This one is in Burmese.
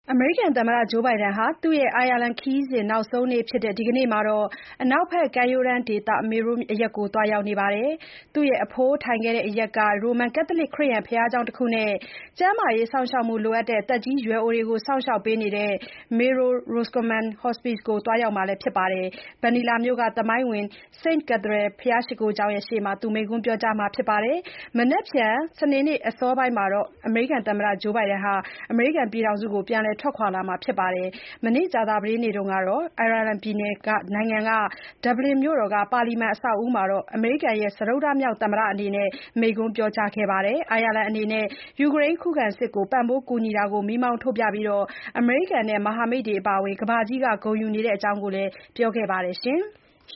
အမေရိကန်သမ္မတ Joe Biden ဟာ သူ့ရဲ့ အိုင်ယာလန်ခရီးစဉ် နောက်ဆုံးနေ့ဖြစ်တဲ့ ဒီကနေ့မှာ အနောက်ဘက်ကမ်းရိုးတန်းဒေသ Merrill အရပ်ကို သွားရောက်နေပါတယ်။ သူ့အဖိုးထိုင်ခဲ့တဲ့အရပ်က ရိုမန်ကက်သလစ်ခရစ်ယာန်ဘုရားကျောင်းတခုနဲ့ ကျန်းမာရေးစောင့်ရှောက်မှုလိုအပ်တဲ့ သက်ကြီးရွယ်အိုတွေကို စောင့်ရှောက်ပေးနေတဲ့ Merrill Roscommon Hospice ကို သွားရောက်မှာဖြစ်ပါတယ်။ Manila မြို့က သမိုင်းဝင် St. Cathedral ဘုရားရှိခိုးကျောင်းရှေ့မှာ မိန့်ခွန်းပြောကြားမှာဖြစ်ပါတယ်။ မနက်ဖြန် စနေနေ့ အစောပိုင်းမှာ သမ္မတ Joe Biden အမေရိကန်ပြည်ထောင်စုကို ပြန်လည်ထွက်ခွာလာမှာဖြစ်ပါတယ်။ မနေ့ ကြာသပတေးနေ့ကတော့ အိုင်ယာလန်ပြည်နယ်နိုင်ငံ Dublin မြို့တော်က ပါလီမန်အဆောက်အဦးမှာ အမေရိကန်ရဲ့ စတုတ္ထမြောက်သမ္မတအနေနဲ့ မိန့်ခွန်းပြောကြားခဲ့ပါတယ်။ အိုင်ယာလန်အနေနဲ့ ယူကရိန်းခုခံစစ်ကို ပံ့ပိုးကူညီတာကို မီးမောင်းထိုးပြပြီး အမေရိကန်နဲ့ မဟာမိတ်တွေအပါအဝင် ကမ္ဘာကြီးက ဂုဏ်ယူနေတဲ့အကြောင်း ပြောခဲ့ပါတယ်။